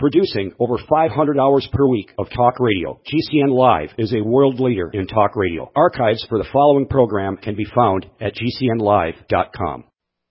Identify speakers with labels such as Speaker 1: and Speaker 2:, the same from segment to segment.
Speaker 1: Producing over 500 hours per week of talk radio, GCN Live is a world leader in talk radio. Archives for the following program can be found at gcnlive.com.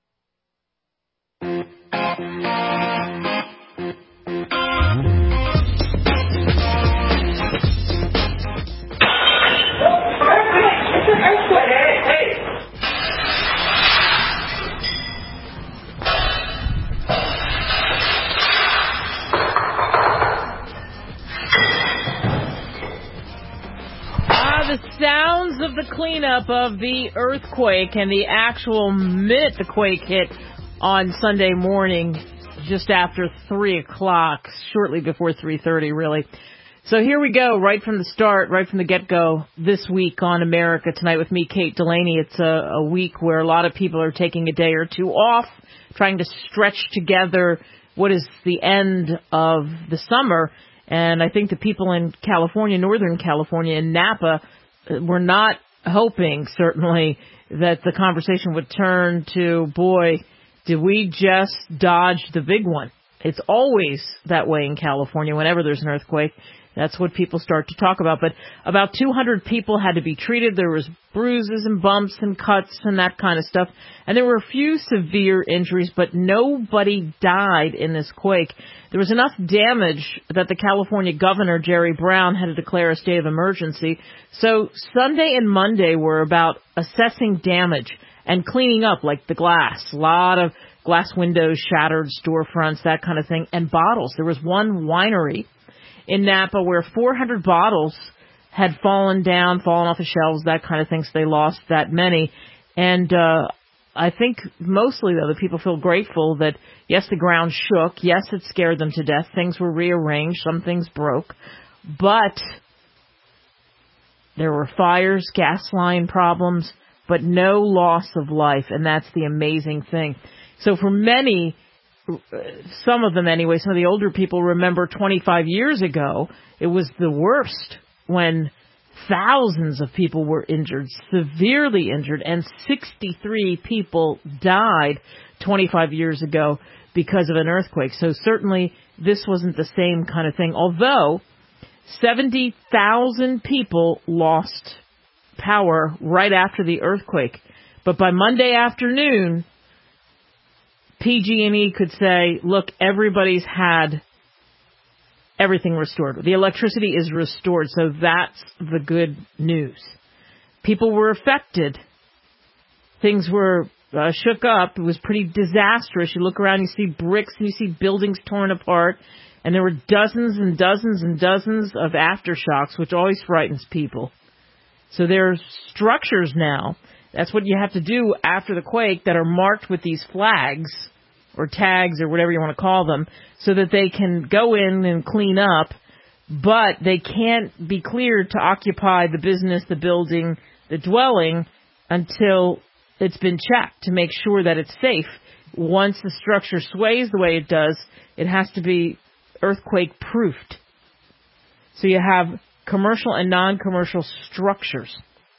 Speaker 2: The sounds of the cleanup of the earthquake and the actual minute the quake hit on Sunday morning, just after 3 o'clock, shortly before 3:30, really. So here we go, right from the start, right from the get-go, this week on America Tonight with me, Kate Delaney. It's a week where a lot of people are taking a day or two off, trying to stretch together what is the end of the summer. And I think the people in California, Northern California, in Napa, were not hoping, certainly, that the conversation would turn to, boy, did we just dodge the big one? It's always that way in California whenever there's an earthquake. That's what people start to talk about. But about 200 people had to be treated. There was bruises and bumps and cuts and that kind of stuff. And there were a few severe injuries, but nobody died in this quake. There was enough damage that the California governor, Jerry Brown, had to declare a state of emergency. So Sunday and Monday were about assessing damage and cleaning up, like the glass. A lot of glass windows shattered, storefronts, that kind of thing, and bottles. There was one winery in Napa where 400 bottles had fallen off the shelves, that kind of thing, so they lost that many. And I think mostly, though, the people feel grateful that, yes, the ground shook. Yes, it scared them to death. Things were rearranged. Some things broke. But there were fires, gas line problems, but no loss of life, and that's the amazing thing. So for many, some of them anyway, some of the older people remember 25 years ago, it was the worst when thousands of people were injured, severely injured, and 63 people died 25 years ago because of an earthquake. So certainly this wasn't the same kind of thing, although 70,000 people lost power right after the earthquake. But by Monday afternoon, PG&E could say, look, everybody's had everything restored. The electricity is restored, so that's the good news. People were affected. Things were shook up. It was pretty disastrous. You look around, you see bricks, and you see buildings torn apart, and there were dozens and dozens and dozens of aftershocks, which always frightens people. So there are structures now. That's what you have to do after the quake that are marked with these flags or tags or whatever you want to call them so that they can go in and clean up, but they can't be cleared to occupy the business, the building, the dwelling until it's been checked to make sure that it's safe. Once the structure sways the way it does, it has to be earthquake proofed. So you have commercial and non-commercial structures.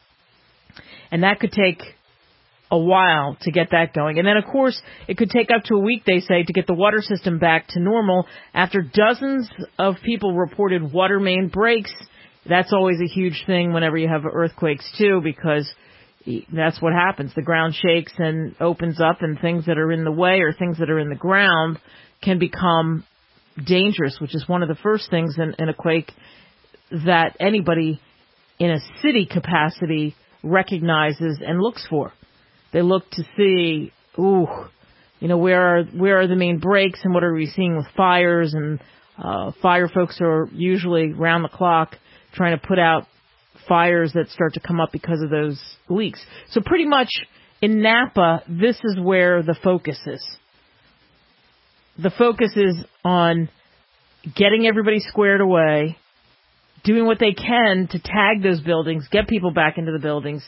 Speaker 2: And that could take a while to get that going. And then, of course, it could take up to a week, they say, to get the water system back to normal after dozens of people reported water main breaks. That's always a huge thing whenever you have earthquakes, too, because that's what happens. The ground shakes and opens up, and things that are in the way or things that are in the ground can become dangerous, which is one of the first things in a quake that anybody in a city capacity recognizes and looks for. They look to see, where are the main breaks and what are we seeing with fires? And fire folks are usually round the clock trying to put out fires that start to come up because of those leaks. So pretty much in Napa, this is where the focus is. The focus is on getting everybody squared away, doing what they can to tag those buildings, get people back into the buildings,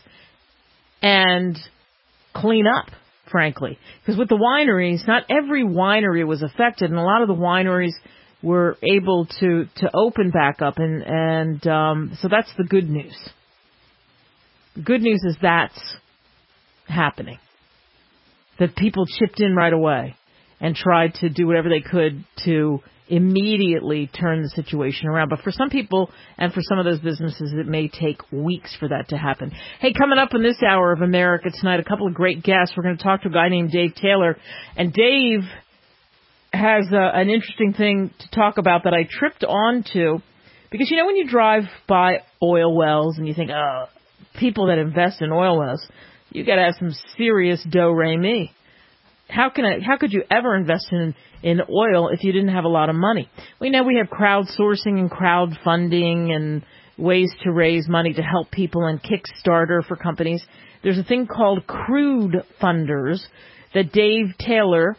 Speaker 2: and clean up, frankly. Because with the wineries, not every winery was affected, and a lot of the wineries were able to open back up, and so that's the good news. The good news is that's happening. That people chipped in right away and tried to do whatever they could to immediately turn the situation around. But for some people and for some of those businesses, it may take weeks for that to happen. Hey, coming up in this hour of America Tonight, a couple of great guests. We're going to talk to a guy named Dave Taylor. And Dave has an interesting thing to talk about that I tripped onto. Because, you know, when you drive by oil wells and you think, oh, people that invest in oil wells, you got to have some serious do-re-mi. How could you ever invest in oil if you didn't have a lot of money? We know we have crowdsourcing and crowdfunding and ways to raise money to help people and Kickstarter for companies. There's a thing called crude funders that Dave Taylor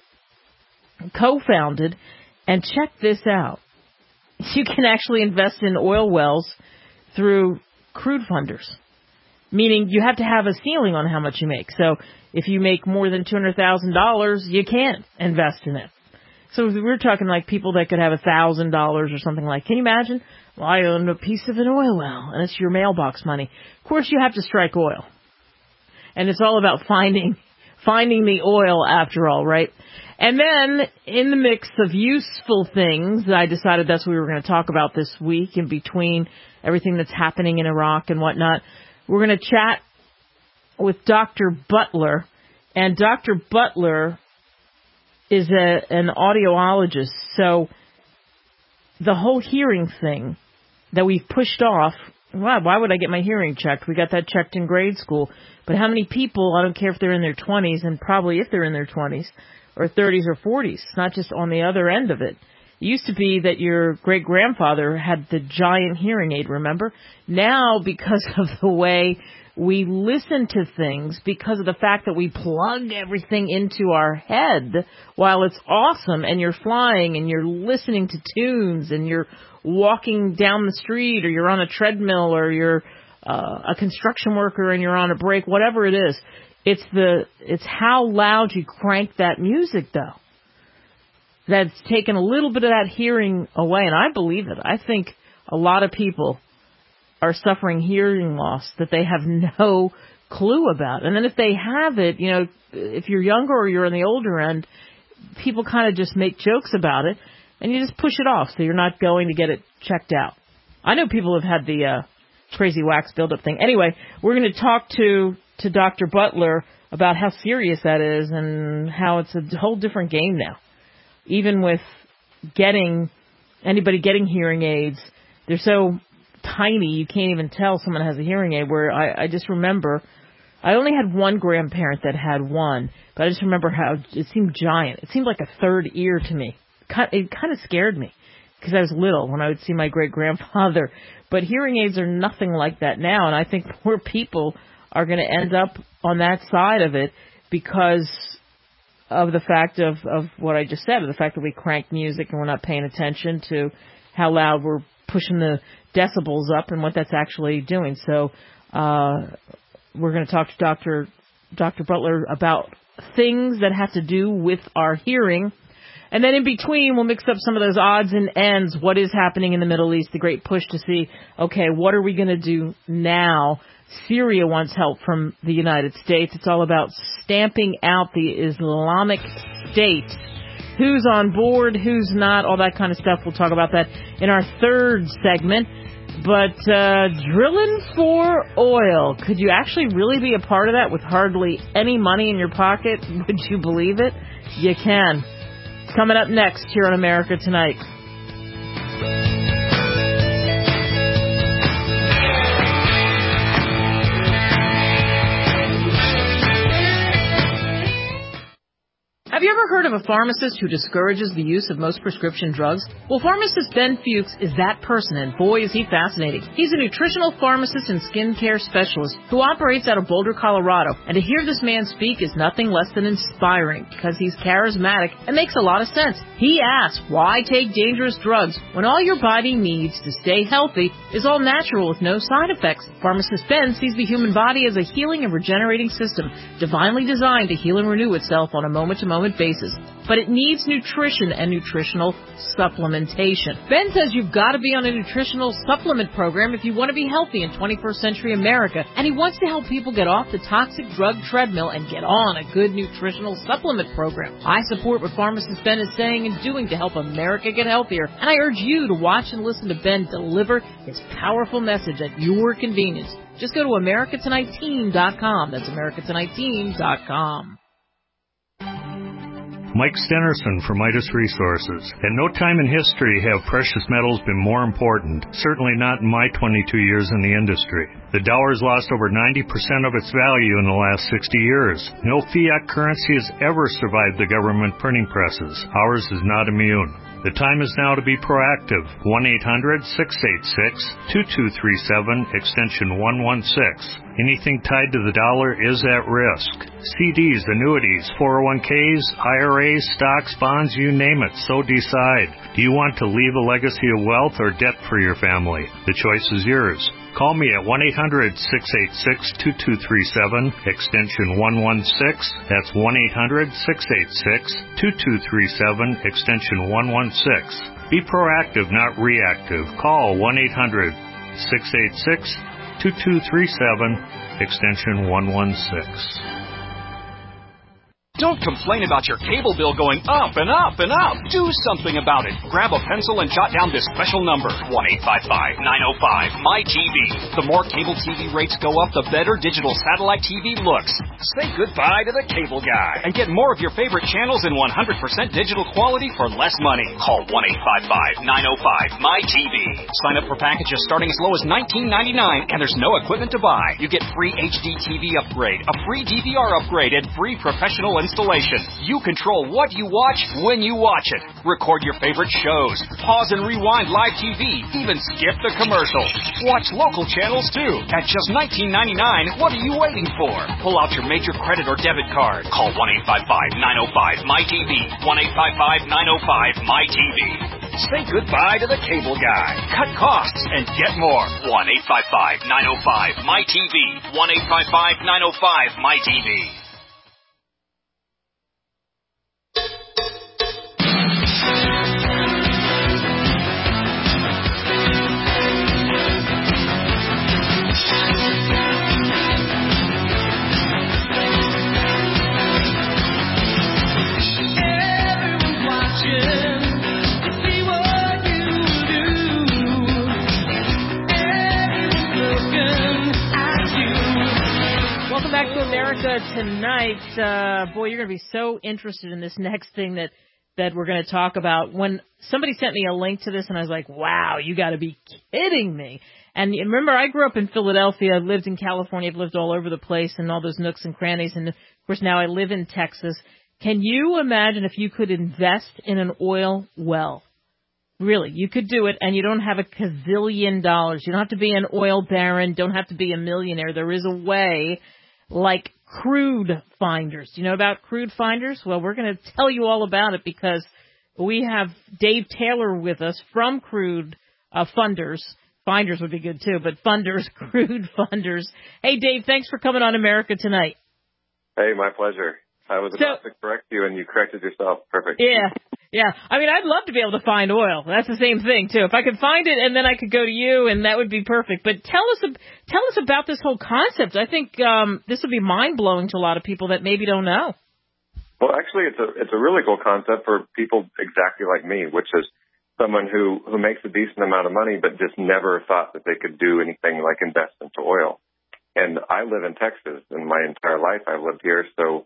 Speaker 2: co-founded. And check this out. You can actually invest in oil wells through crude funders, meaning you have to have a ceiling on how much you make. So if you make more than $200,000, you can't invest in it. So we're talking like people that could have $1,000 or something like. Can you imagine? Well, I own a piece of an oil well, and it's your mailbox money. Of course, you have to strike oil, and it's all about finding the oil after all, right? And then in the mix of useful things, I decided that's what we were going to talk about this week in between everything that's happening in Iraq and whatnot. We're going to chat with Dr. Butler. And Dr. Butler is an audiologist. So the whole hearing thing that we've pushed off, why would I get my hearing checked? We got that checked in grade school. But how many people, I don't care if they're in their 20s, and probably if they're in their 20s, or 30s or 40s. It's not just on the other end of it. It used to be that your great-grandfather had the giant hearing aid, remember? Now, because of the way we listen to things, because of the fact that we plug everything into our head, while it's awesome and you're flying and you're listening to tunes and you're walking down the street or you're on a treadmill or you're a construction worker and you're on a break, whatever it is, it's how loud you crank that music, though, that's taken a little bit of that hearing away. And I believe it. I think a lot of people are suffering hearing loss that they have no clue about. And then if they have it, you know, if you're younger or you're on the older end, people kind of just make jokes about it, and you just push it off so you're not going to get it checked out. I know people have had the crazy wax buildup thing. Anyway, we're going to talk to Dr. Butler about how serious that is and how it's a whole different game now. Even with anybody getting hearing aids, they're so tiny you can't even tell someone has a hearing aid, where I just remember, I only had one grandparent that had one, but I just remember how it seemed giant. It seemed like a third ear to me. It kind of scared me because I was little when I would see my great-grandfather. But hearing aids are nothing like that now, and I think more people are going to end up on that side of it because of the fact of what I just said, of the fact that we crank music and we're not paying attention to how loud we're pushing the decibels up and what that's actually doing. So we're going to talk to Dr. Butler about things that have to do with our hearing. And then in between, we'll mix up some of those odds and ends, what is happening in the Middle East, the great push to see, okay, what are we going to do now? Syria wants help from the United States. It's all about stamping out the Islamic State. Who's on board, who's not, all that kind of stuff. We'll talk about that in our third segment. But drilling for oil, could you actually really be a part of that with hardly any money in your pocket? Would you believe it? You can. Coming up next here on America Tonight. Have you ever heard of a pharmacist who discourages the use of most prescription drugs? Well, pharmacist Ben Fuchs is that person, and boy, is he fascinating. He's a nutritional pharmacist and skincare specialist who operates out of Boulder, Colorado. And to hear this man speak is nothing less than inspiring because he's charismatic and makes a lot of sense. He asks, why take dangerous drugs when all your body needs to stay healthy is all natural with no side effects? Pharmacist Ben sees the human body as a healing and regenerating system, divinely designed to heal and renew itself on a moment-to-moment basis. prices, but it needs nutrition and nutritional supplementation. Ben says you've got to be on a nutritional supplement program if you want to be healthy in 21st century America, and he wants to help people get off the toxic drug treadmill and get on a good nutritional supplement program. I support what pharmacist Ben is saying and doing to help America get healthier, and I urge you to watch and listen to Ben deliver his powerful message at your convenience. Just go to AmericaTonightTeam.com. That's AmericaTonightTeam.com.
Speaker 3: Mike Stenerson from Midas Resources. At no time in history have precious metals been more important, certainly not in my 22 years in the industry. The dollar has lost over 90% of its value in the last 60 years. No fiat currency has ever survived the government printing presses. Ours is not immune. The time is now to be proactive. 1-800-686-2237, extension 116. Anything tied to the dollar is at risk. CDs, annuities, 401ks, IRAs, stocks, bonds, you name it, so decide. Do you want to leave a legacy of wealth or debt for your family? The choice is yours. Call me at 1-800-686-2237, extension 116. That's 1-800-686-2237, extension 116. Be proactive, not reactive. Call 1-800-686-2237, extension 116.
Speaker 4: Don't complain about your cable bill going up and up and up. Do something about it. Grab a pencil and jot down this special number, 1-855-905-MY-TV. The more cable TV rates go up, the better digital satellite TV looks. Say goodbye to the cable guy and get more of your favorite channels in 100% digital quality for less money. Call 1-855-905-MY-TV. Sign up for packages starting as low as $19.99, and there's no equipment to buy. You get free HD TV upgrade, a free DVR upgrade, and free professional installation. You control what you watch when you watch it. Record your favorite shows. Pause and rewind live TV. Even skip the commercials. Watch local channels too. At just $19.99, what are you waiting for? Pull out your major credit or debit card. Call 1-855-905-MY-TV. 1-855-905-MY-TV. Say goodbye to the cable guy. Cut costs and get more. 1-855-905-MY-TV. 1-855-905-MY-TV.
Speaker 2: Welcome back to America Tonight. Boy, you're going to be so interested in this next thing that we're going to talk about. When somebody sent me a link to this, and I was like, wow, you got to be kidding me. And remember, I grew up in Philadelphia, lived in California, I've lived all over the place and all those nooks and crannies, and of course now I live in Texas. Can you imagine if you could invest in an oil well? Really, you could do it, and you don't have a gazillion dollars. You don't have to be an oil baron, don't have to be a millionaire. There is a way, like Crude Finders. Do you know about Crude Finders? Well, we're going to tell you all about it because we have Dave Taylor with us from Crude Funders. Finders would be good too, but Funders, Crude Funders. Hey, Dave, thanks for coming on America Tonight.
Speaker 5: Hey, my pleasure. I was about to correct you, and you corrected yourself. Perfect.
Speaker 2: Yeah. I mean, I'd love to be able to find oil. That's the same thing, too. If I could find it, and then I could go to you, and that would be perfect. But tell us about this whole concept. I think this would be mind-blowing to a lot of people that maybe don't know.
Speaker 5: Well, actually, it's a really cool concept for people exactly like me, which is someone who makes a decent amount of money but just never thought that they could do anything like invest into oil. And I live in Texas, and my entire life I've lived here, so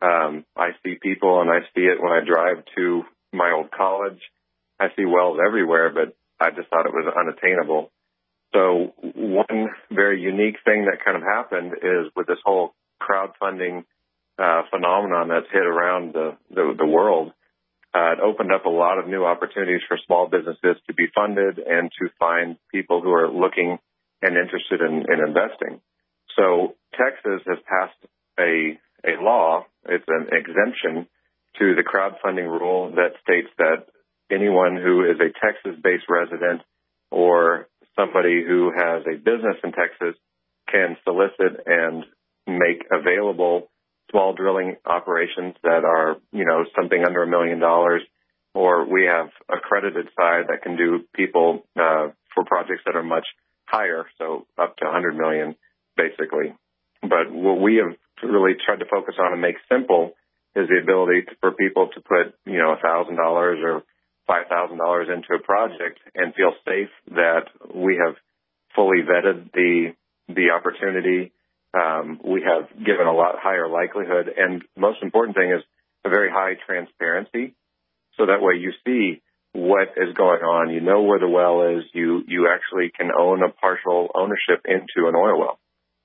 Speaker 5: I see people, and I see it when I drive to my old college. I see wells everywhere, but I just thought it was unattainable. So one very unique thing that kind of happened is with this whole crowdfunding phenomenon that's hit around the world, it opened up a lot of new opportunities for small businesses to be funded and to find people who are looking and interested in investing. So Texas has passed a law. It's an exemption to the crowdfunding rule that states that anyone who is a Texas-based resident or somebody who has a business in Texas can solicit and make available small drilling operations that are, something under $1 million, or we have accredited side that can do people for projects that are much higher, so up to 100 million, basically. But what we have really tried to focus on and make simple is the ability for people to put, $1,000 or $5,000 into a project and feel safe that we have fully vetted the opportunity. We have given a lot higher likelihood, and most important thing is a very high transparency. So that way you see what is going on. You know where the well is. You actually can own a partial ownership into an oil well.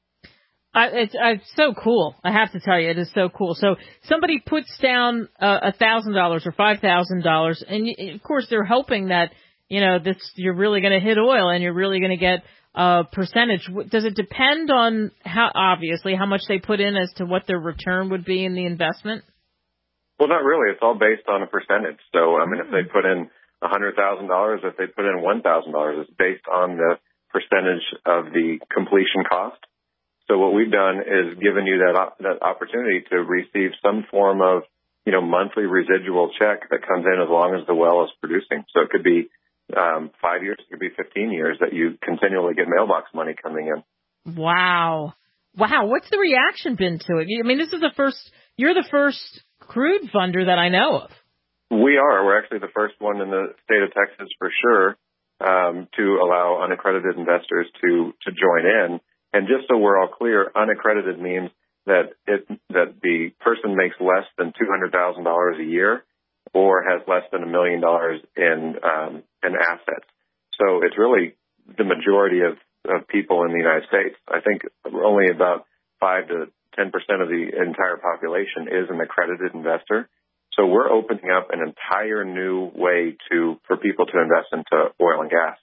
Speaker 2: It's so cool. I have to tell you, it is so cool. So somebody puts down $1,000 or $5,000, and of course they're hoping that you're really going to hit oil and you're really going to get a percentage. Does it depend on how much they put in as to what their return would be in the investment?
Speaker 5: Well, not really. It's all based on a percentage. So, if they put in $100,000, if they put in $1,000, it's based on the percentage of the completion cost. So what we've done is given you that opportunity to receive some form of, monthly residual check that comes in as long as the well is producing. So it could be 5 years, it could be 15 years that you continually get mailbox money coming in.
Speaker 2: Wow. What's the reaction been to it? This is you're the first crude funder that I know of.
Speaker 5: We are. We're actually the first one in the state of Texas for sure to allow unaccredited investors to join in. And just so we're all clear, unaccredited means that the person makes less than $200,000 a year or has less than $1 million in assets. So it's really the majority of people in the United States. I think only about 5 to 10% of the entire population is an accredited investor. So we're opening up an entire new way for people to invest into oil and gas.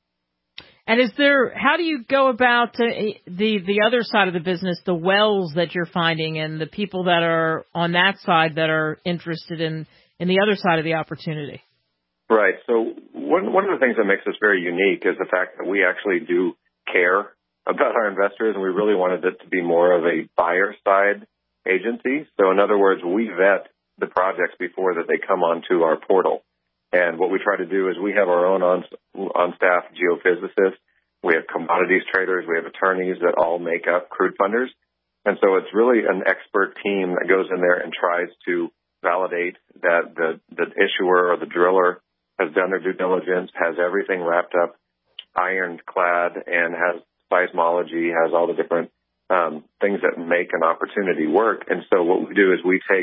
Speaker 2: And how do you go about the other side of the business, the wells that you're finding and the people that are on that side that are interested in the other side of the opportunity?
Speaker 5: Right. So one of the things that makes us very unique is the fact that we actually do care about our investors, and we really wanted it to be more of a buyer side agency. So in other words, we vet the projects before that they come onto our portal. And what we try to do is we have our own on-staff geophysicists. We have commodities traders. We have attorneys that all make up crude funders. And so it's really an expert team that goes in there and tries to validate that the issuer or the driller has done their due diligence, has everything wrapped up, ironclad, and has seismology, has all the different things that make an opportunity work. And so what we do is we take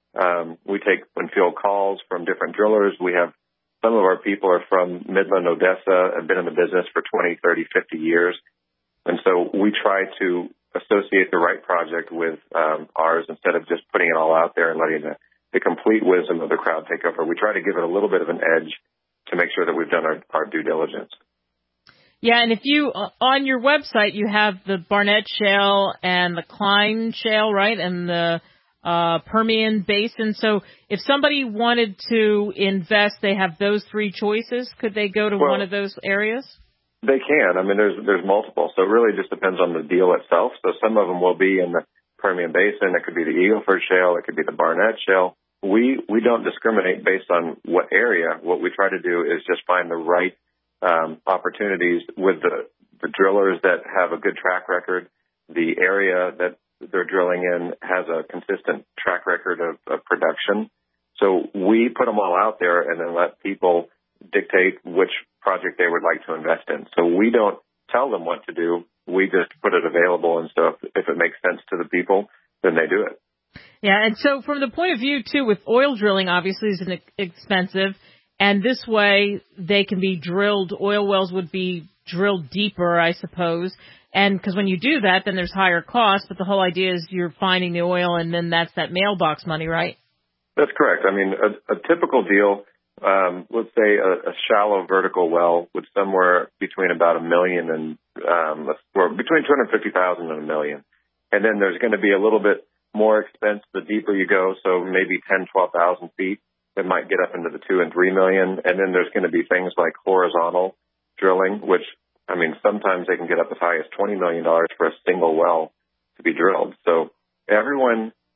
Speaker 5: and field calls from different drillers. We have some of our people are from Midland, Odessa, have been in the business for 20, 30, 50 years. And so we try to associate the right project with ours instead of just putting it all out there and letting the complete wisdom of the crowd take over. We try to give it a little bit of an edge to make sure that we've done our due diligence.
Speaker 2: Yeah, and if you, on your website, you have the Barnett Shale and the Cline Shale, right, and the Permian Basin. So if somebody wanted to invest, they have those three choices. Could they go to one of those areas?
Speaker 5: They can. There's multiple. So it really just depends on the deal itself. So some of them will be in the Permian Basin. It could be the Eagle Ford Shale. It could be the Barnett Shale. We don't discriminate based on what area. What we try to do is just find the right opportunities with the drillers that have a good track record. The area that they're drilling in has a consistent track record of production. So we put them all out there and then let people dictate which project they would like to invest in. So we don't tell them what to do. We just put it available, and so if it makes sense to the people, then they do it.
Speaker 2: Yeah, and so from the point of view, too, with oil drilling, obviously, is expensive, and this way they can be drilled, oil wells would be drilled deeper, I suppose, and because when you do that, then there's higher costs, but the whole idea is you're finding the oil, and then that's that mailbox money, right?
Speaker 5: That's correct. A typical deal, let's say a shallow vertical well would somewhere between about $1 million and between $250,000 and $1 million. And then there's going to be a little bit more expense the deeper you go, so maybe 10, 12,000 feet. It might get up into the $2 and $3 million. And then there's going to be things like horizontal drilling, which, sometimes they can get up as high as $20 million for a single well to be drilled. So everyone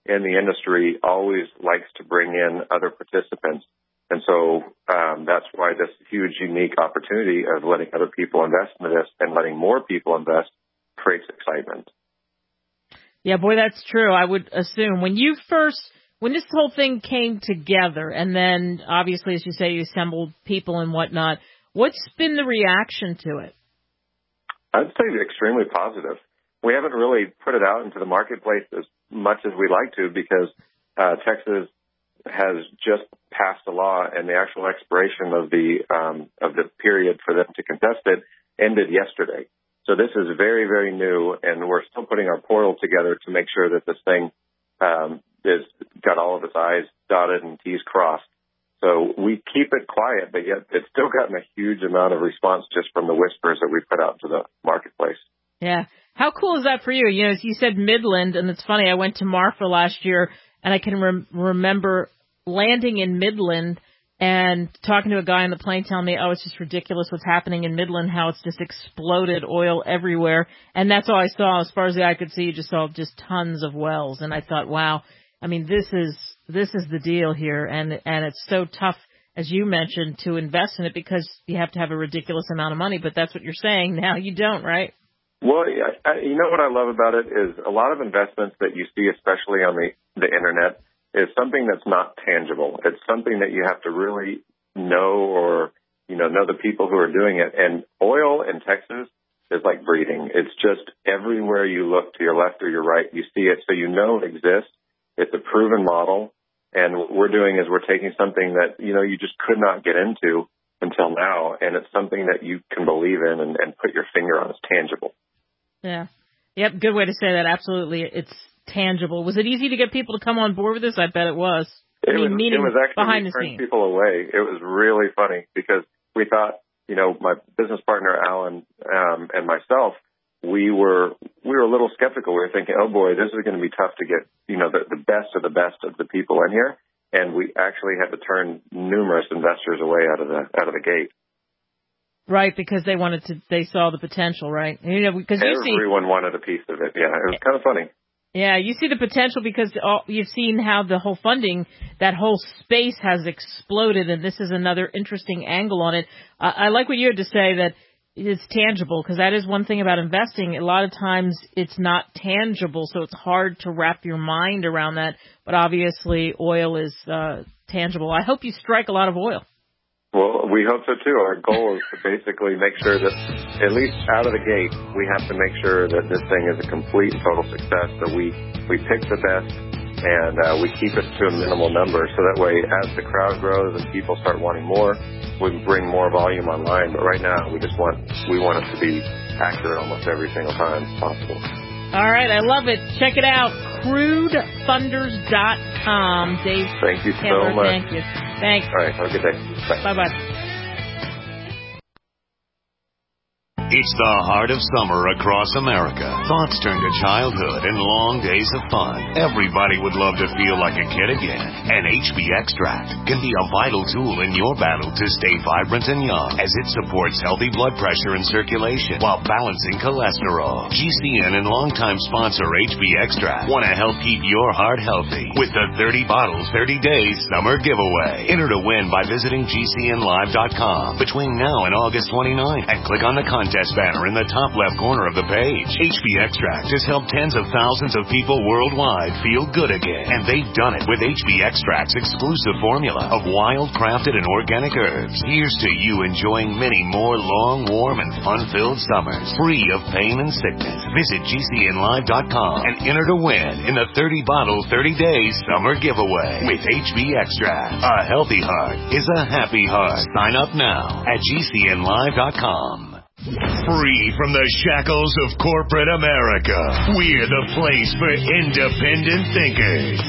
Speaker 5: in the industry always likes to bring in other participants. And so that's why this huge, unique opportunity of letting other people invest in this and letting more people invest creates excitement.
Speaker 2: Yeah, boy, that's true. I would assume when this whole thing came together, and then obviously, as you say, you assembled people and whatnot, what's been the reaction to it?
Speaker 5: I'd say extremely positive. We haven't really put it out into the marketplace as much as we'd like to because Texas has just passed a law, and the actual expiration of the period for them to contest it ended yesterday. So this is very, very new, and we're still putting our portal together to make sure that this thing is got all of its I's dotted and T's crossed. So we keep it quiet, but yet it's still gotten a huge amount of response just from the whispers that we put out to the marketplace.
Speaker 2: Yeah. How cool is that for you? You know, as you said, Midland, and it's funny, I went to Marfa last year, and I can remember landing in Midland and talking to a guy on the plane telling me, oh, it's just ridiculous what's happening in Midland, how it's just exploded oil everywhere. And that's all I saw. As far as the eye could see, you just saw just tons of wells. And I thought, wow, I mean, this is the deal here. And it's so tough, as you mentioned, to invest in it because you have to have a ridiculous amount of money. But that's what you're saying now. You don't, right?
Speaker 5: Well, you know what I love about it is a lot of investments that you see, especially on the Internet, is something that's not tangible. It's something that you have to really know or, know the people who are doing it. And oil in Texas is like breathing. It's just everywhere you look to your left or your right, you see it. So you know it exists. It's a proven model. And what we're doing is we're taking something that, you just could not get into until now. And it's something that you can believe in and put your finger on. It's tangible.
Speaker 2: Yeah. Yep. Good way to say that. Absolutely. It's tangible. Was it easy to get people to come on board with this? I bet it was.
Speaker 5: It was actually
Speaker 2: behind the
Speaker 5: turning
Speaker 2: scenes.
Speaker 5: people away. It was really funny because we thought, my business partner Alan and myself, we were a little skeptical. We were thinking, oh boy, this is going to be tough to get the best of the people in here, and we actually had to turn numerous investors away out of the gate.
Speaker 2: Right, because they saw the potential, right? Because
Speaker 5: everyone wanted a piece of it. Yeah, it was kind of funny.
Speaker 2: Yeah, you see the potential because you've seen how the whole funding, that whole space has exploded, and this is another interesting angle on it. I like what you had to say, that it's tangible, because that is one thing about investing. A lot of times it's not tangible, so it's hard to wrap your mind around that. But obviously oil is tangible. I hope you strike a lot of oil.
Speaker 5: Well, we hope so, too. Our goal is to basically make sure that, at least out of the gate, we have to make sure that this thing is a complete and total success. So we pick the best, and we keep it to a minimal number. So that way, as the crowd grows and people start wanting more, we can bring more volume online. But right now, we want it to be accurate almost every single time possible.
Speaker 2: All right, I love it. Check it out, crudefunders.com. Dave
Speaker 5: Thank you
Speaker 2: Taylor,
Speaker 5: so much.
Speaker 2: Thank you. Thanks.
Speaker 5: All right, have a good day. Bye.
Speaker 2: Bye-bye.
Speaker 6: It's the heart of summer across America. Thoughts turn to childhood and long days of fun. Everybody would love to feel like a kid again. And HB Extract can be a vital tool in your battle to stay vibrant and young, as it supports healthy blood pressure and circulation while balancing cholesterol. GCN and longtime sponsor HB Extract want to help keep your heart healthy with the 30 bottles, 30 days summer giveaway. Enter to win by visiting GCNlive.com between now and August 29 and click on the contest banner in the top left corner of the page. HB Extract has helped tens of thousands of people worldwide feel good again, and they've done it with HB Extract's exclusive formula of wild-crafted and organic herbs. Here's to you enjoying many more long, warm, and fun-filled summers, free of pain and sickness. Visit GCNlive.com and enter to win in the 30-bottle, 30-day summer giveaway with HB Extract. A healthy heart is a happy heart. Sign up now at GCNlive.com. Free from the shackles of corporate America, we're the place for independent thinkers.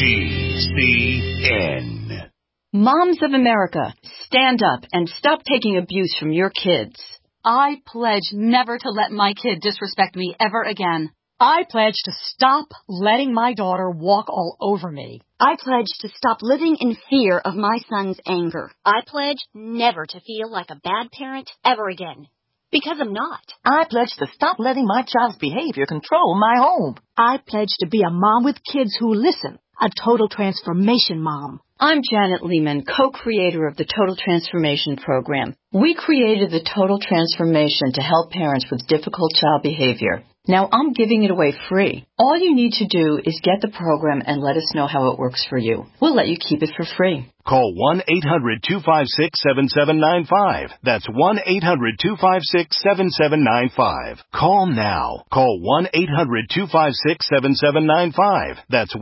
Speaker 6: GCN.
Speaker 7: Moms of America, stand up and stop taking abuse from your kids.
Speaker 8: I pledge never to let my kid disrespect me ever again. I pledge to stop letting my daughter walk all over me.
Speaker 9: I pledge to stop living in fear of my son's anger.
Speaker 10: I pledge never to feel like a bad parent ever again.
Speaker 9: Because I'm not.
Speaker 10: I pledge to stop letting my child's behavior control my home.
Speaker 11: I pledge to be a mom with kids who listen. A total transformation mom.
Speaker 7: I'm Janet Lehman, co-creator of the Total Transformation Program. We created the Total Transformation to help parents with difficult child behavior. Now I'm giving it away free. All you need to do is get the program and let us know how it works for you. We'll let you keep it for free.
Speaker 12: Call 1-800-256-7795. That's 1-800-256-7795. Call now. Call 1-800-256-7795. That's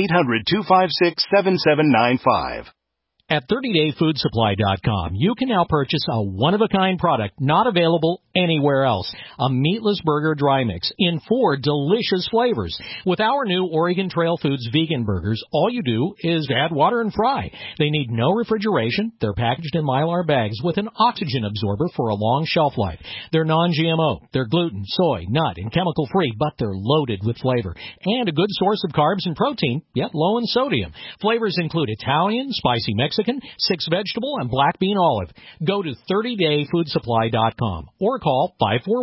Speaker 12: 1-800-256-7795.
Speaker 13: At 30dayfoodsupply.com, you can now purchase a one-of-a-kind product not available anywhere else. A meatless burger dry mix in 4 delicious flavors. With our new Oregon Trail Foods vegan burgers, all you do is add water and fry. They need no refrigeration. They're packaged in Mylar bags with an oxygen absorber for a long shelf life. They're non-GMO. They're gluten, soy, nut, and chemical-free, but they're loaded with flavor. And a good source of carbs and protein, yet low in sodium. Flavors include Italian, spicy Mexican, 6 vegetable, and black bean olive. Go to 30dayfoodsupply.com or call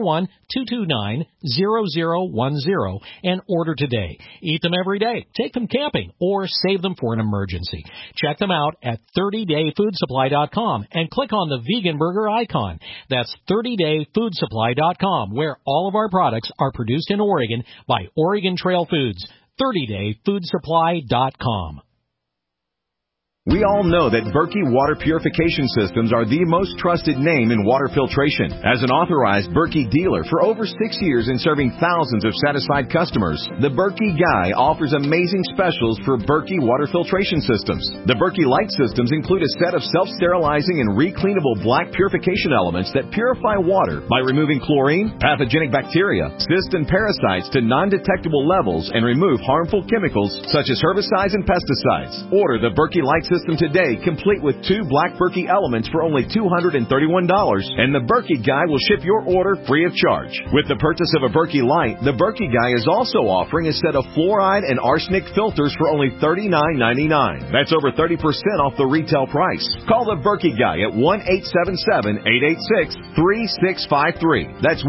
Speaker 13: 541-229-0010 and order today. Eat them every day, take them camping, or save them for an emergency. Check them out at 30dayfoodsupply.com and click on the vegan burger icon. That's 30dayfoodsupply.com, where all of our products are produced in Oregon by Oregon Trail Foods. 30dayfoodsupply.com.
Speaker 14: We all know that Berkey Water Purification Systems are the most trusted name in water filtration. As an authorized Berkey dealer for over 6 years and serving thousands of satisfied customers, the Berkey Guy offers amazing specials for Berkey water filtration systems. The Berkey Light systems include a set of self-sterilizing and recleanable black purification elements that purify water by removing chlorine, pathogenic bacteria, cysts, and parasites to non-detectable levels and remove harmful chemicals such as herbicides and pesticides. Order the Berkey Light system today, complete with 2 black Berkey elements for only $231, and the Berkey Guy will ship your order free of charge. With the purchase of a Berkey Light, the Berkey Guy is also offering a set of fluoride and arsenic filters for only $39.99. That's over 30% off the retail price. Call the Berkey Guy at 1-877-886-3653. That's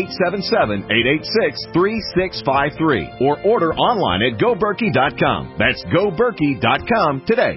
Speaker 14: 1-877-886-3653. Or order online at GoBerkey.com. That's GoBerkey.com today.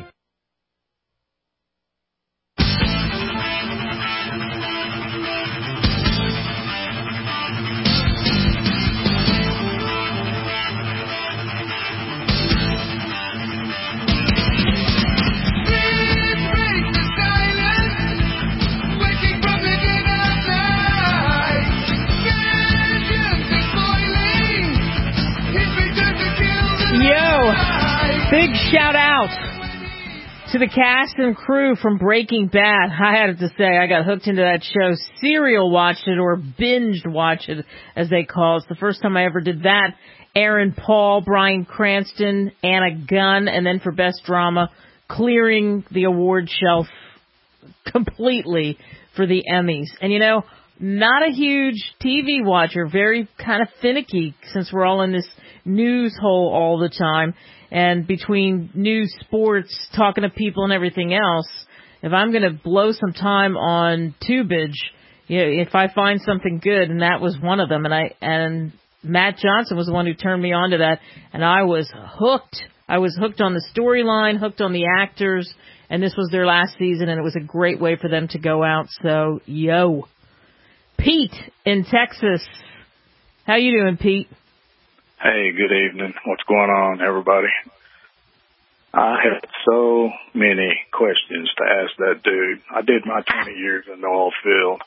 Speaker 2: Big shout out to the cast and crew from Breaking Bad. I had to say, I got hooked into that show. Serial watched it, or binged watched it, as they call it. It's the first time I ever did that. Aaron Paul, Bryan Cranston, Anna Gunn, and then for Best Drama, clearing the award shelf completely for the Emmys. And you know, not a huge TV watcher, very kind of finicky since we're all in this news hole all the time. And between news, sports, talking to people and everything else, if I'm going to blow some time on Tubage, you know, if I find something good, and that was one of them, and Matt Johnson was the one who turned me on to that, and I was hooked. I was hooked on the storyline, hooked on the actors, and this was their last season, and it was a great way for them to go out. So, yo. Pete in Texas. How you doing, Pete?
Speaker 15: Hey, good evening. What's going on, everybody? I have so many questions to ask that dude. I did my 20 years in the oil field.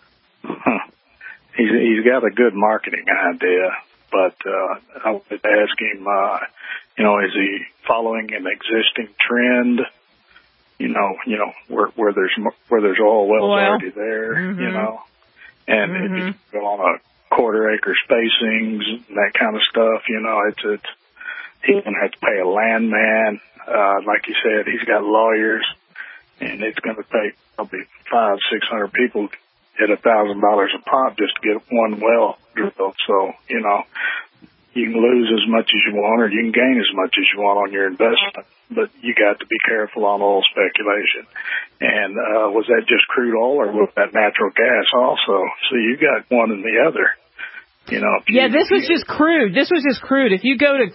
Speaker 15: He's got a good marketing idea, but I wanted to ask him, is he following an existing trend? Where there's oil wells already there, and if you go on a quarter-acre spacings and that kind of stuff, he's going to have to pay a landman. Like you said, he's got lawyers, and it's going to take probably 500-600 people at $1,000 a pop just to get one well drilled. So, you can lose as much as you want, or you can gain as much as you want on your investment. But you got to be careful on oil speculation. And was that just crude oil, or was that natural gas also? So you got one and the other. You know.
Speaker 2: This was just crude. This was just crude. If you go to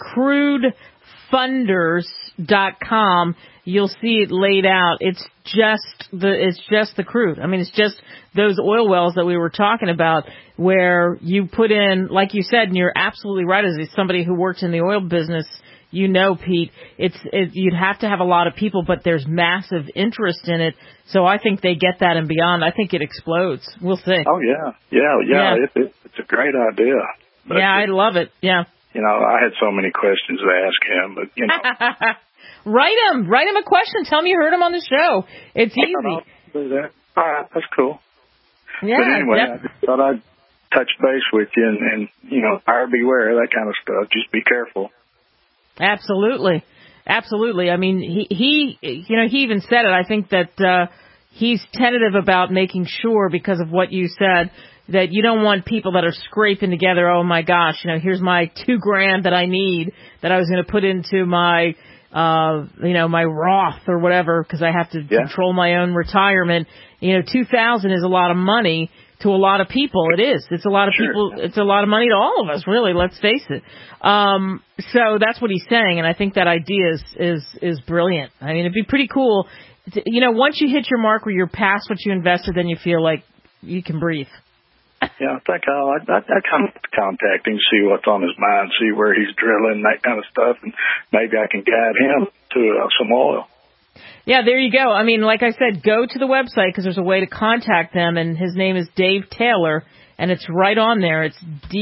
Speaker 2: crudefunders.com, you'll see it laid out. It's just the crude. I mean, it's just those oil wells that we were talking about, where you put in, like you said, and you're absolutely right, as somebody who works in the oil business, you know, Pete, you'd have to have a lot of people, but there's massive interest in it. So I think they get that and beyond. I think it explodes. We'll see.
Speaker 15: Oh, yeah. It's a great idea. But
Speaker 2: I love it. Yeah.
Speaker 15: You know, I had so many questions to ask him, but, you know.
Speaker 2: Write him a question. Tell him you heard him on the show. It's easy.
Speaker 15: I'll do that. All right. That's cool.
Speaker 2: Yeah.
Speaker 15: But anyway, I just thought I'd touch base with you and, you know, buyer beware, that kind of stuff. Just be careful.
Speaker 2: Absolutely. Absolutely. I mean, he even said it. I think that he's tentative about making sure, because of what you said, that you don't want people that are scraping together, oh my gosh, you know, here's my $2,000 that I need that I was going to put into my, my Roth or whatever, because I have to control my own retirement. You know, $2,000 is a lot of money to a lot of people. It is. It's a lot of people. It's a lot of money to all of us, really. Let's face it. So that's what he's saying, and I think that idea is brilliant. I mean, it'd be pretty cool. Once you hit your mark where you're past what you invested, then you feel like you can breathe.
Speaker 15: Yeah, I think I'd kind of contact him, see what's on his mind, see where he's drilling, that kind of stuff, and maybe I can guide him to some oil.
Speaker 2: Yeah, there you go. I mean, like I said, go to the website, because there's a way to contact them, and his name is Dave Taylor, and it's right on there. It's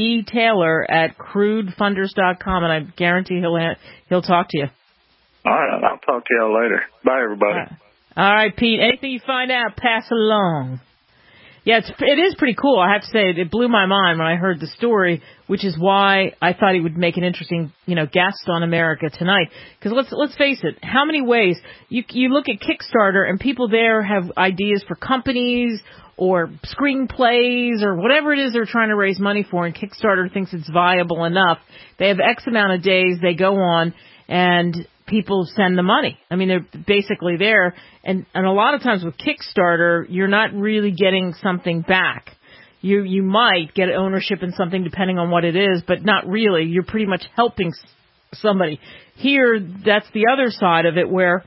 Speaker 2: dtaylor@crudefunders.com, and I guarantee he'll talk to you.
Speaker 15: All right, I'll talk to y'all later. Bye, everybody.
Speaker 2: All right, Pete. Anything you find out, pass along. Yeah, it is pretty cool. I have to say, it blew my mind when I heard the story, which is why I thought he would make an interesting, guest on America Tonight. Because let's face it, how many ways you look at Kickstarter and people there have ideas for companies or screenplays or whatever it is they're trying to raise money for, and Kickstarter thinks it's viable enough. They have X amount of days they go on, and people send the money. I mean, they're basically there. And a lot of times with Kickstarter, you're not really getting something back. You might get ownership in something depending on what it is, but not really. You're pretty much helping somebody. Here, that's the other side of it, where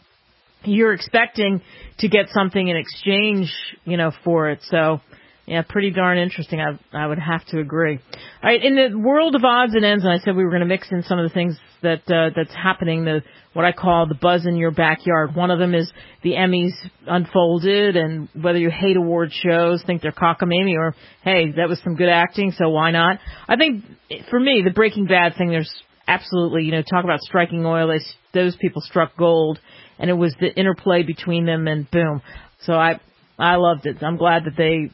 Speaker 2: you're expecting to get something in exchange, for it. So, yeah, pretty darn interesting. I would have to agree. All right, in the world of odds and ends, and I said we were going to mix in some of the things that's happening, what I call the buzz in your backyard. One of them is the Emmys unfolded, and whether you hate award shows, think they're cockamamie, or, hey, that was some good acting, so why not? I think, for me, the Breaking Bad thing, there's absolutely, talk about striking oil. Those people struck gold, and it was the interplay between them, and boom. So I loved it. I'm glad that they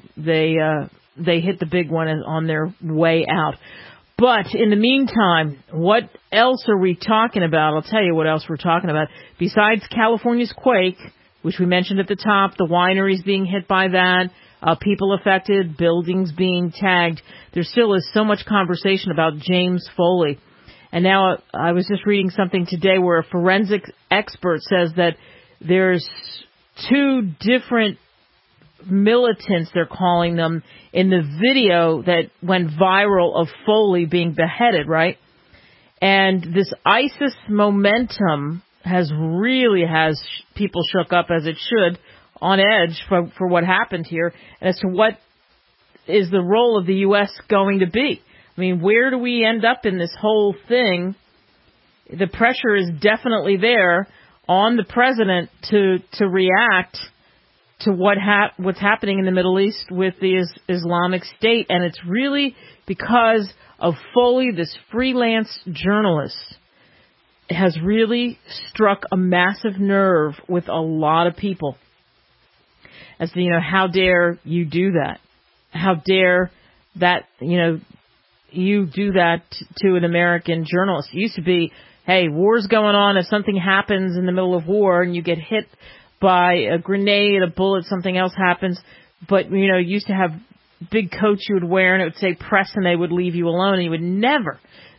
Speaker 2: hit the big one on their way out. But in the meantime, what else are we talking about? I'll tell you what else we're talking about. Besides California's quake, which we mentioned at the top, the wineries being hit by that, people affected, buildings being tagged, there still is so much conversation about James Foley. And now I was just reading something today where a forensic expert says that there's two different militants, they're calling them, in the video that went viral of Foley being beheaded, right? And this ISIS momentum has people shook up, as it should, on edge for what happened here, and as to what is the role of the U.S. going to be. I mean, where do we end up in this whole thing? The pressure is definitely there on the president to react to what's happening in the Middle East with the Islamic State. And it's really because of Foley, this freelance journalist, has really struck a massive nerve with a lot of people. As to, how dare you do that? How dare that, you do that to an American journalist? It used to be, hey, war's going on. If something happens in the middle of war and you get hit by a grenade, a bullet, something else happens. But, you used to have big coats you would wear, and it would say press, and they would leave you alone, and you would never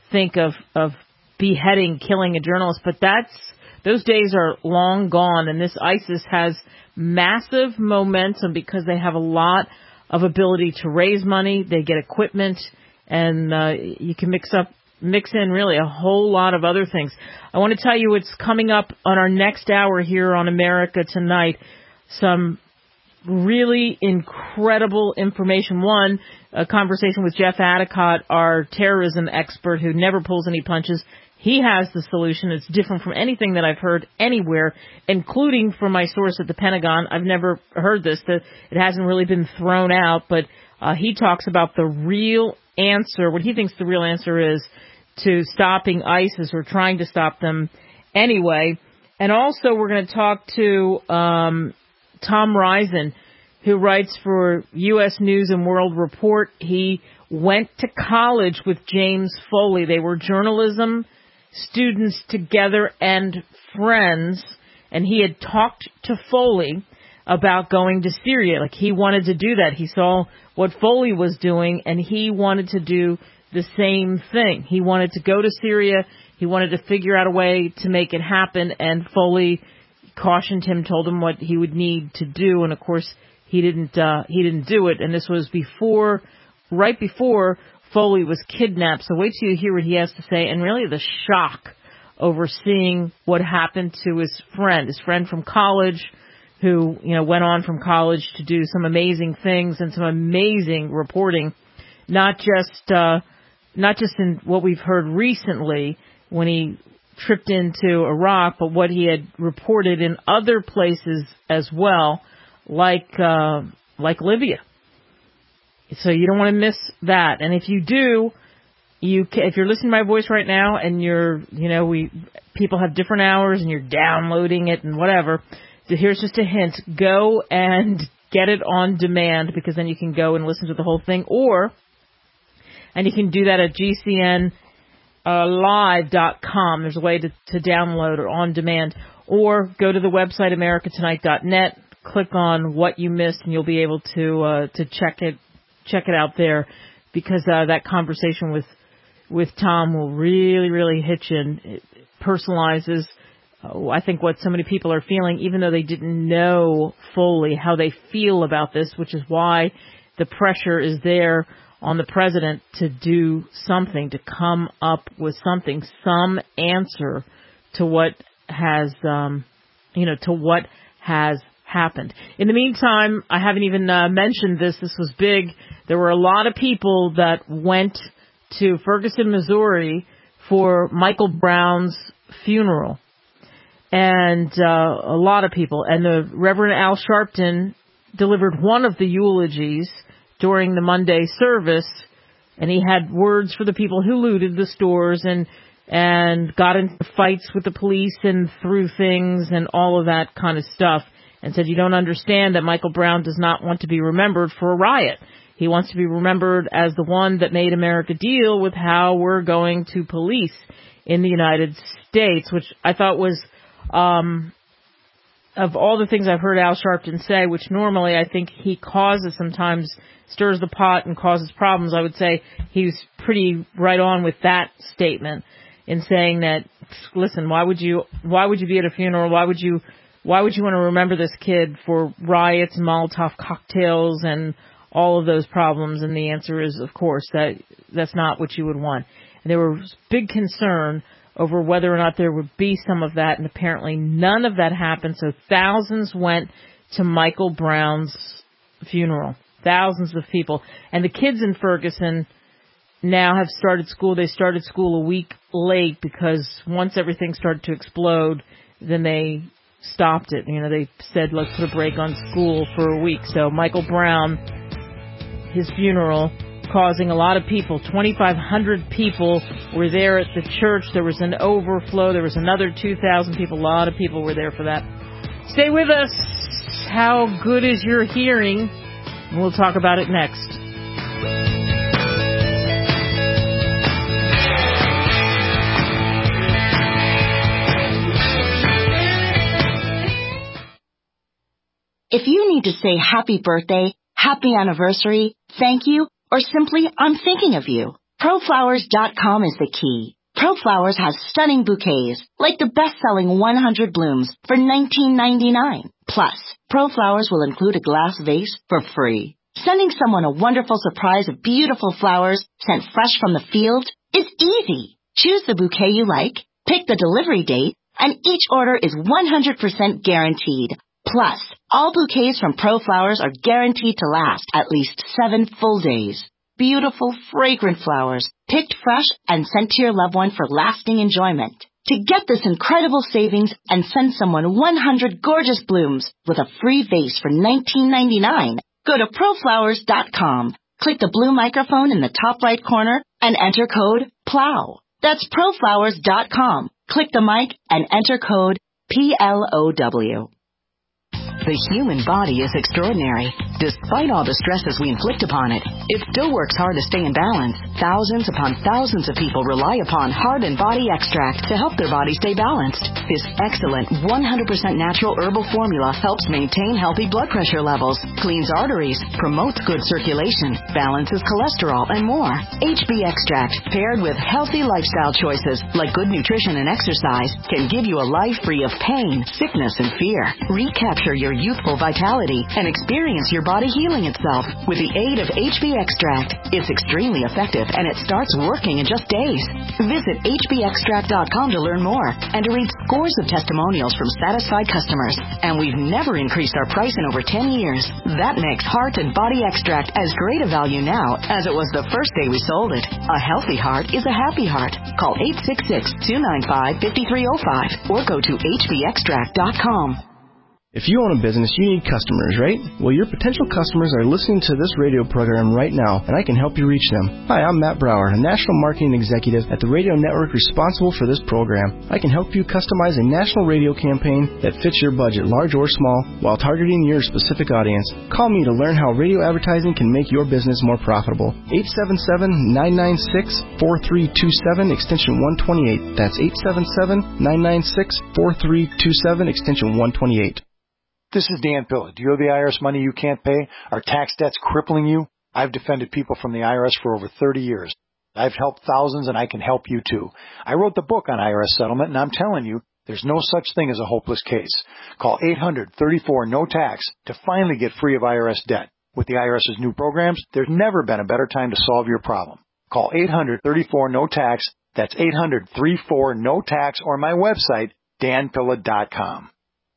Speaker 2: think of beheading, killing a journalist, but those days are long gone, and this ISIS has massive momentum because they have a lot of ability to raise money, they get equipment, and you can mix in really a whole lot of other things. I want to tell you what's coming up on our next hour here on America Tonight. Some really incredible information. One, a conversation with Jeff Adicott, our terrorism expert who never pulls any punches. He has the solution. It's different from anything that I've heard anywhere, including from my source at the Pentagon. I've never heard this. It hasn't really been thrown out, but he talks about the real answer, what he thinks the real answer is to stopping ISIS or trying to stop them anyway. And also we're going to talk to Tom Risen, who writes for U.S. News and World Report. He went to college with James Foley. They were journalism students together and friends, and he had talked to Foley about going to Syria. Like, he wanted to do that. He saw what Foley was doing, and he wanted to do the same thing. He wanted to go to Syria. He wanted to figure out a way to make it happen, and Foley cautioned him, told him what he would need to do, and of course he didn't do it. And this was right before Foley was kidnapped. So wait till you hear what he has to say, and really the shock over seeing what happened to his friend from college, who, went on from college to do some amazing things and some amazing reporting, not just in what we've heard recently when he tripped into Iraq, but what he had reported in other places as well, like Libya. So you don't want to miss that. And if you do, if you're listening to my voice right now and people have different hours and you're downloading it and whatever, here's just a hint. Go and get it on demand, because then you can go and listen to the whole thing, and you can do that at GCNlive.com. There's a way to download it on demand, or go to the website americatonight.net, click on what you missed, and you'll be able to check it out there, because that conversation with Tom will really, really hit you, and it personalizes I think what so many people are feeling, even though they didn't know fully how they feel about this, which is why the pressure is there on the president to do something, to come up with something, some answer to what has, to what has happened. In the meantime, I haven't even mentioned this. This was big. There were a lot of people that went to Ferguson, Missouri for Michael Brown's funeral. And a lot of people. And the Reverend Al Sharpton delivered one of the eulogies during the Monday service, and he had words for the people who looted the stores and got into fights with the police and threw things and all of that kind of stuff, and said, you don't understand that Michael Brown does not want to be remembered for a riot. He wants to be remembered as the one that made America deal with how we're going to police in the United States, which I thought was, of all the things I've heard Al Sharpton say, which normally I think he causes sometimes, stirs the pot and causes problems, I would say he's pretty right on with that statement in saying that, listen, why would you be at a funeral? Why would you want to remember this kid for riots and Molotov cocktails and all of those problems? And the answer is, of course, that's not what you would want. And there was big concern over whether or not there would be some of that, and apparently none of that happened. So thousands went to Michael Brown's funeral. Thousands of people. And the kids in Ferguson now have started school. They started school a week late because once everything started to explode, then they stopped it. They said, let's put a break on school for a week. So Michael Brown, his funeral, causing a lot of people. 2,500 people were there at the church. There was an overflow. There was another 2,000 people. A lot of people were there for that. Stay with us. How good is your hearing? We'll talk about it next.
Speaker 9: If you need to say happy birthday, happy anniversary, thank you, or simply I'm thinking of you, ProFlowers.com is the key. ProFlowers has stunning bouquets, like the best-selling 100 blooms for $19.99. Plus, ProFlowers will include a glass vase for free. Sending someone a wonderful surprise of beautiful flowers sent fresh from the field is easy. Choose the bouquet you like, pick the delivery date, and each order is 100% guaranteed. Plus, all bouquets from ProFlowers are guaranteed to last at least 7 full days. Beautiful, fragrant flowers, picked fresh and sent to your loved one for lasting enjoyment. To get this incredible savings and send someone 100 gorgeous blooms with a free vase for $19.99, go to ProFlowers.com. Click the blue microphone in the top right corner and enter code PLOW. That's ProFlowers.com. Click the mic and enter code PLOW.
Speaker 16: The human body is extraordinary. Despite all the stresses we inflict upon it, it still works hard to stay in balance. Thousands upon thousands of people rely upon Heart and Body Extract to help their body stay balanced. This excellent 100% natural herbal formula helps maintain healthy blood pressure levels, cleans arteries, promotes good circulation, balances cholesterol, and more. HB Extract, paired with healthy lifestyle choices like good nutrition and exercise, can give you a life free of pain, sickness, and fear. Recapture your youthful vitality and experience your body healing itself with the aid of HB Extract. It's extremely effective and it starts working in just days. Visit hbextract.com to learn more and to read scores of testimonials from satisfied customers. And we've never increased our price in over 10 years. That makes Heart and Body Extract as great a value now as it was the first day we sold it. A healthy heart is a happy heart. Call 866-295-5305 or go to hbextract.com.
Speaker 17: If you own a business, you need customers, right? Well, your potential customers are listening to this radio program right now, and I can help you reach them. Hi, I'm Matt Brower, a national marketing executive at the radio network responsible for this program. I can help you customize a national radio campaign that fits your budget, large or small, while targeting your specific audience. Call me to learn how radio advertising can make your business more profitable. 877-996-4327, extension 128. That's 877-996-4327, extension 128.
Speaker 18: This is Dan Pilla. Do you owe the IRS money you can't pay? Are tax debts crippling you? I've defended people from the IRS for over 30 years. I've helped thousands, and I can help you too. I wrote the book on IRS settlement, and I'm telling you, there's no such thing as a hopeless case. Call 800-34-NO-TAX to finally get free of IRS debt. With the IRS's new programs, there's never been a better time to solve your problem. Call 800-34-NO-TAX. That's 800-34-NO-TAX, or my website, danpilla.com.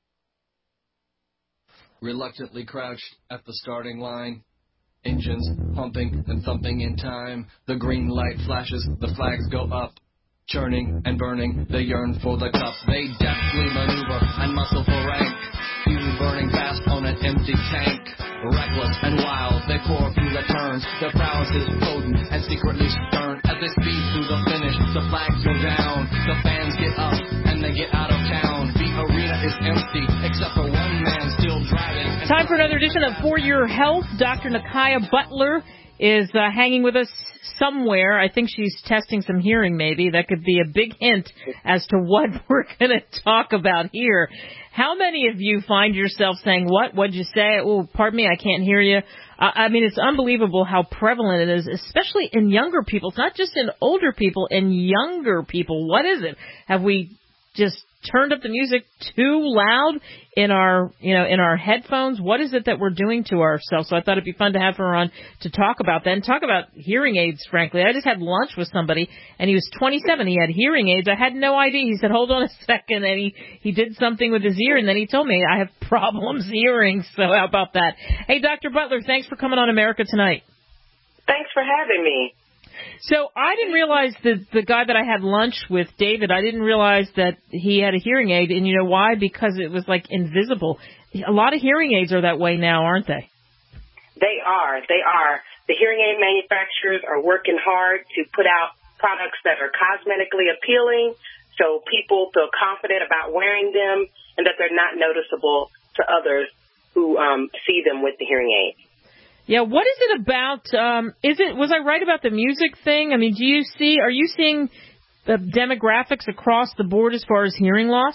Speaker 19: Reluctantly crouched at the starting line, engines pumping and thumping in time. The green light flashes, the flags go up, churning and burning, they yearn for the cup. They deftly maneuver and muscle for rank, fuel burning fast on an empty tank. Reckless and wild, they pour through the turns. Their prowess is potent and secretly stern. As they speed through the finish, the flags go down, the fans get up and they get out of town. The arena is empty except for one man still driving.
Speaker 2: Time for another edition of For Your Health. Dr. Nakia Butler is hanging with us somewhere. I think she's testing some hearing, maybe. That could be a big hint as to what we're going to talk about here. How many of you find yourself saying, what'd you say? Oh, pardon me, I can't hear you. I mean, it's unbelievable how prevalent it is, especially in younger people. It's not just in older people, in younger people. What is it? Have we just turned up the music too loud in our headphones? What is it that we're doing to ourselves? So I thought it'd be fun to have her on to talk about that and talk about hearing aids, frankly. I just had lunch with somebody, and he was 27. He had hearing aids. I had no idea. He said, hold on a second, and he did something with his ear, and then he told me, I have problems hearing. So how about that? Hey, Dr. Butler, thanks for coming on America Tonight.
Speaker 20: Thanks for having me.
Speaker 2: So I didn't realize that the guy that I had lunch with, David, I didn't realize that he had a hearing aid. And you know why? Because it was like invisible. A lot of hearing aids are that way now, aren't they?
Speaker 20: They are. The hearing aid manufacturers are working hard to put out products that are cosmetically appealing so people feel confident about wearing them and that they're not noticeable to others who see them with the hearing aid.
Speaker 2: Yeah, what is it about, was I right about the music thing? I mean, are you seeing the demographics across the board as far as hearing loss?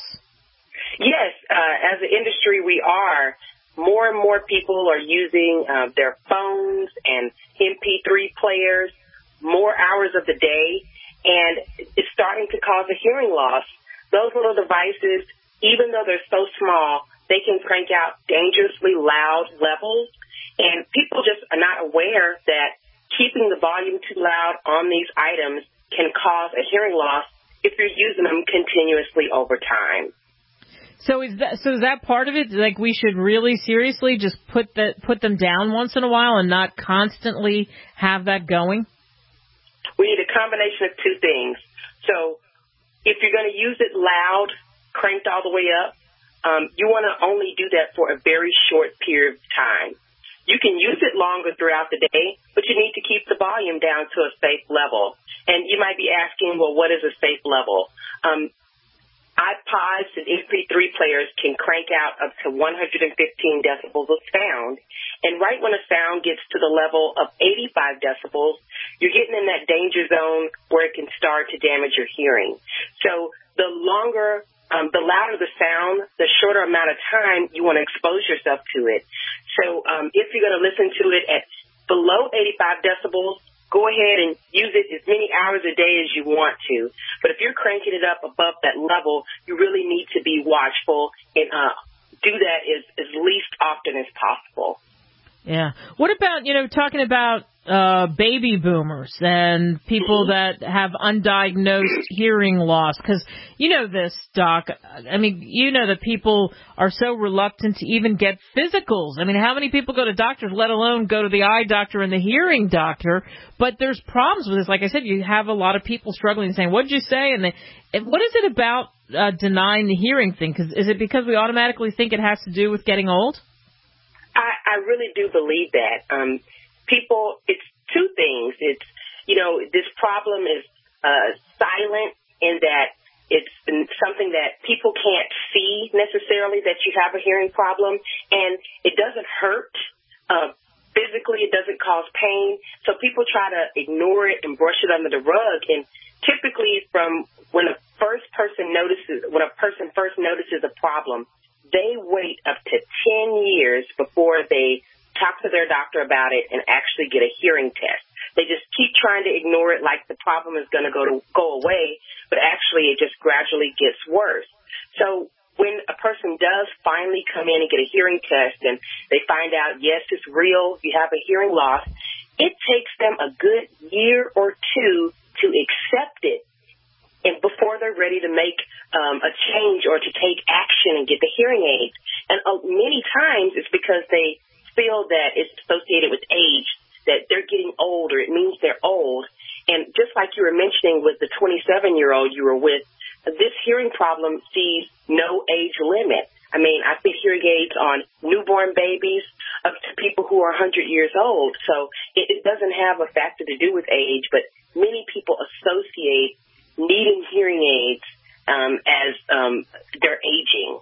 Speaker 20: Yes, as an industry we are. More and more people are using their phones and MP3 players more hours of the day, and it's starting to cause a hearing loss. Those little devices, even though they're so small, they can crank out dangerously loud levels, and people just are not aware that keeping the volume too loud on these items can cause a hearing loss if you're using them continuously over time.
Speaker 2: So is that part of it? Like, we should really seriously just put them down once in a while and not constantly have that going?
Speaker 20: We need a combination of two things. So if you're going to use it loud, cranked all the way up, you want to only do that for a very short period of time. You can use it longer throughout the day, but you need to keep the volume down to a safe level. And you might be asking, well, what is a safe level? iPods and MP3 players can crank out up to 115 decibels of sound. And right when a sound gets to the level of 85 decibels, you're getting in that danger zone where it can start to damage your hearing. So the louder the sound, the shorter amount of time you want to expose yourself to it. So if you're going to listen to it at below 85 decibels, go ahead and use it as many hours a day as you want to. But if you're cranking it up above that level, you really need to be watchful and do that as least often as possible.
Speaker 2: Yeah. What about, talking about baby boomers and people that have undiagnosed hearing loss? Because you know this, Doc. I mean, you know that people are so reluctant to even get physicals. I mean, how many people go to doctors, let alone go to the eye doctor and the hearing doctor? But there's problems with this. Like I said, you have a lot of people struggling saying, "What did you say?" And what is it about denying the hearing thing? Is it because we automatically think it has to do with getting old?
Speaker 20: I really do believe that. People, it's two things. It's, this problem is silent in that it's something that people can't see necessarily, that you have a hearing problem, and it doesn't hurt. Physically, it doesn't cause pain. So people try to ignore it and brush it under the rug. And typically from when a person first notices a problem, they wait up to 10 years before they talk to their doctor about it and actually get a hearing test. They just keep trying to ignore it like the problem is going to go away, but actually it just gradually gets worse. So when a person does finally come in and get a hearing test and they find out, yes, it's real, you have a hearing loss, it takes them a good year or two to accept it, and before they're ready to make a change or to take action and get the hearing aids. And many times it's because they feel that it's associated with age, that they're getting older. It means they're old. And just like you were mentioning with the 27-year-old you were with, this hearing problem sees no age limit. I mean, I fit hearing aids on newborn babies up to people who are 100 years old. So it doesn't have a factor to do with age, but many people associate needing hearing aids as they're aging.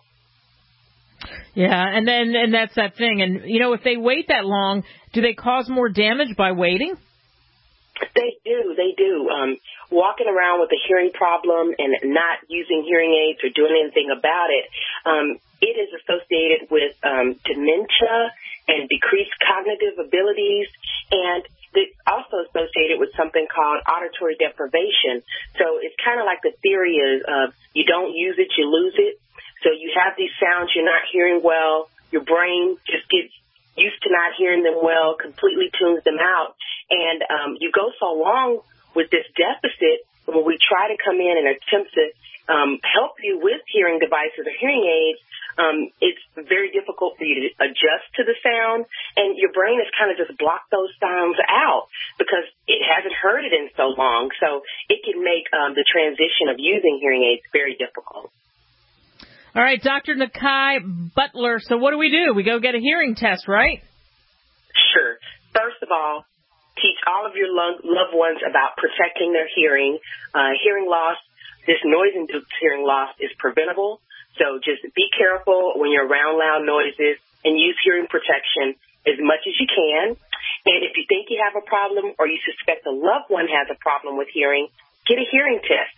Speaker 2: Yeah, and that's that thing. And, if they wait that long, do they cause more damage by waiting?
Speaker 20: They do. Walking around with a hearing problem and not using hearing aids or doing anything about it, it is associated with dementia and decreased cognitive abilities, and it's also associated with something called auditory deprivation. So it's kind of like the theory of you don't use it, you lose it. So you have these sounds you're not hearing well, your brain just gets used to not hearing them well, completely tunes them out, and you go so long with this deficit. When we try to come in and attempt to help you with hearing devices or hearing aids, it's very difficult for you to adjust to the sound, and your brain has kind of just blocked those sounds out because it hasn't heard it in so long. So it can make the transition of using hearing aids very difficult.
Speaker 2: All right, Dr. Nakai Butler, so what do? We go get a hearing test, right?
Speaker 20: Sure. First of all, teach all of your loved ones about protecting their hearing. Hearing loss, this noise-induced hearing loss is preventable. So just be careful when you're around loud noises and use hearing protection as much as you can. And if you think you have a problem or you suspect a loved one has a problem with hearing, get a hearing test.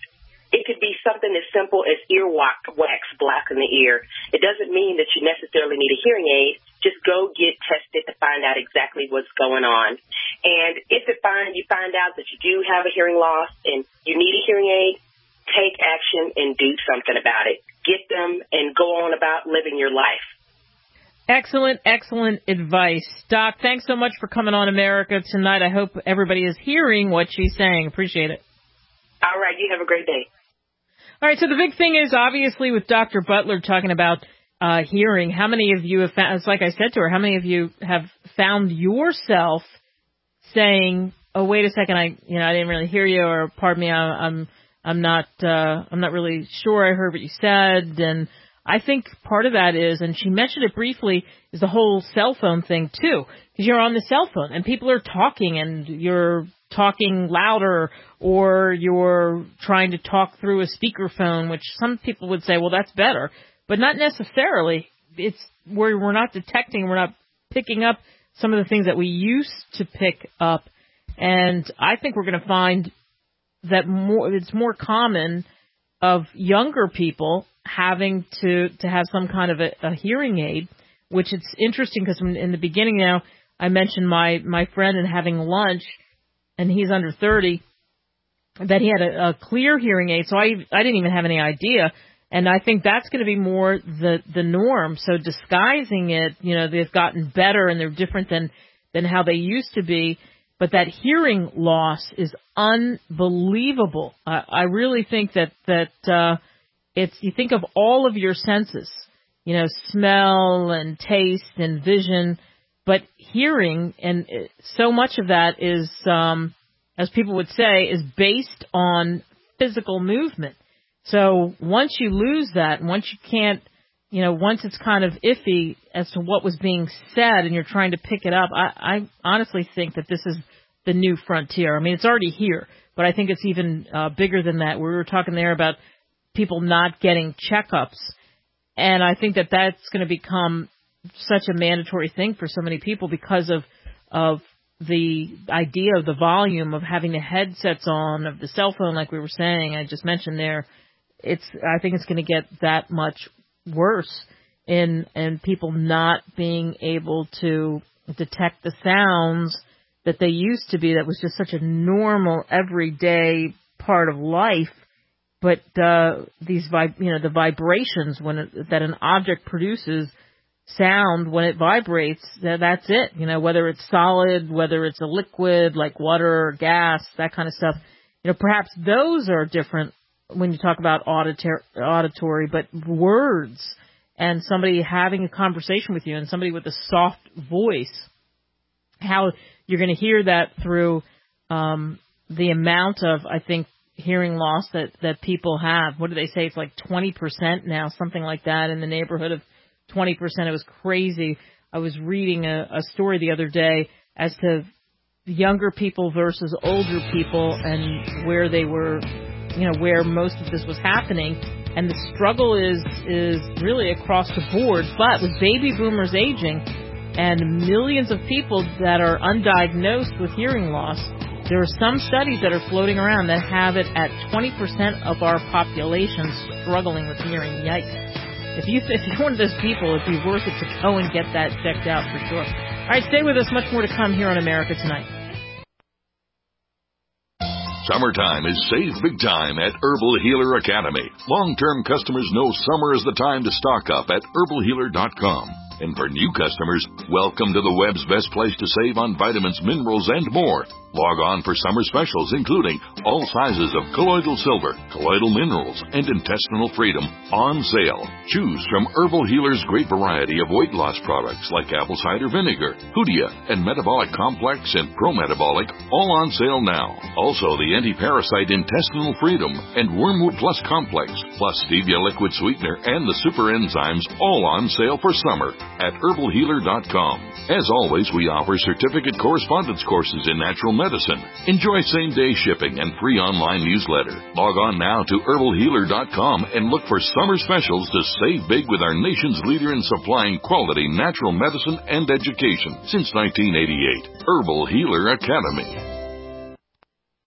Speaker 20: It could be something as simple as earwax black in the ear. It doesn't mean that you necessarily need a hearing aid. Just go get tested to find out exactly what's going on. And if you find out that you do have a hearing loss and you need a hearing aid, take action and do something about it. Get them and go on about living your life.
Speaker 2: Excellent, excellent advice. Doc, thanks so much for coming on America tonight. I hope everybody is hearing what she's saying. Appreciate it.
Speaker 20: All right, you have a great day.
Speaker 2: All right, so the big thing is, obviously, with Dr. Butler talking about hearing, how many of you have found, it's like I said to her, how many of you have found yourself saying, oh, wait a second, I didn't really hear you, or pardon me, I'm not really sure I heard what you said. And I think part of that is, and she mentioned it briefly, is the whole cell phone thing too, because you're on the cell phone and people are talking and you're talking louder, or you're trying to talk through a speakerphone, which some people would say, well, that's better, but not necessarily. It's where we're not detecting, we're not picking up some of the things that we used to pick up. And I think we're going to find that it's more common of younger people having to have some kind of a hearing aid, which it's interesting because in the beginning now, I mentioned my friend and having lunch, and he's under 30, that he had a clear hearing aid, so I didn't even have any idea. And I think that's going to be more the norm. So disguising it, they've gotten better and they're different than how they used to be. But that hearing loss is unbelievable. I really think that you think of all of your senses, smell and taste and vision, but hearing, and so much of that is, as people would say, is based on physical movement. So once you lose that, once you can't, once it's kind of iffy as to what was being said and you're trying to pick it up, I honestly think that this is the new frontier. I mean, it's already here, but I think it's even bigger than that. We were talking there about people not getting checkups, and I think that that's going to become such a mandatory thing for so many people because of the idea of the volume of having the headsets on, of the cell phone, like we were saying, I just mentioned there. I think it's going to get that much worse in people not being able to detect the sounds that they used to be. That was just such a normal, everyday part of life. But the vibrations that an object produces sound when it vibrates, that's it. Whether it's solid, whether it's a liquid like water or gas, that kind of stuff. Perhaps those are different when you talk about auditory, but words and somebody having a conversation with you and somebody with a soft voice, how you're going to hear that through the amount of, I think, hearing loss that people have. What do they say? It's like 20% now, something like that, in the neighborhood of 20%. It was crazy. I was reading a story the other day as to younger people versus older people and where they were, where most of this was happening. And the struggle is really across the board. But with baby boomers aging and millions of people that are undiagnosed with hearing loss, there are some studies that are floating around that have it at 20% of our population struggling with hearing. Yikes. If you're one of those people, it'd be worth it to go and get that checked out for sure. All right, stay with us. Much more to come here on America Tonight.
Speaker 21: Summertime is save big time at Herbal Healer Academy. Long-term customers know summer is the time to stock up at herbalhealer.com. And for new customers, welcome to the web's best place to save on vitamins, minerals, and more. Log on for summer specials, including all sizes of colloidal silver, colloidal minerals, and intestinal freedom on sale. Choose from Herbal Healer's great variety of weight loss products like apple cider vinegar, Hoodia, and Metabolic Complex and Pro-Metabolic, all on sale now. Also, the anti-parasite intestinal freedom and Wormwood Plus Complex, plus stevia liquid sweetener and the super enzymes, all on sale for summer at herbalhealer.com. As always, we offer certificate correspondence courses in natural medicine. Enjoy same-day shipping and free online newsletter. Log on now to herbalhealer.com and look for summer specials to save big with our nation's leader in supplying quality natural medicine and education since 1988. Herbal Healer Academy.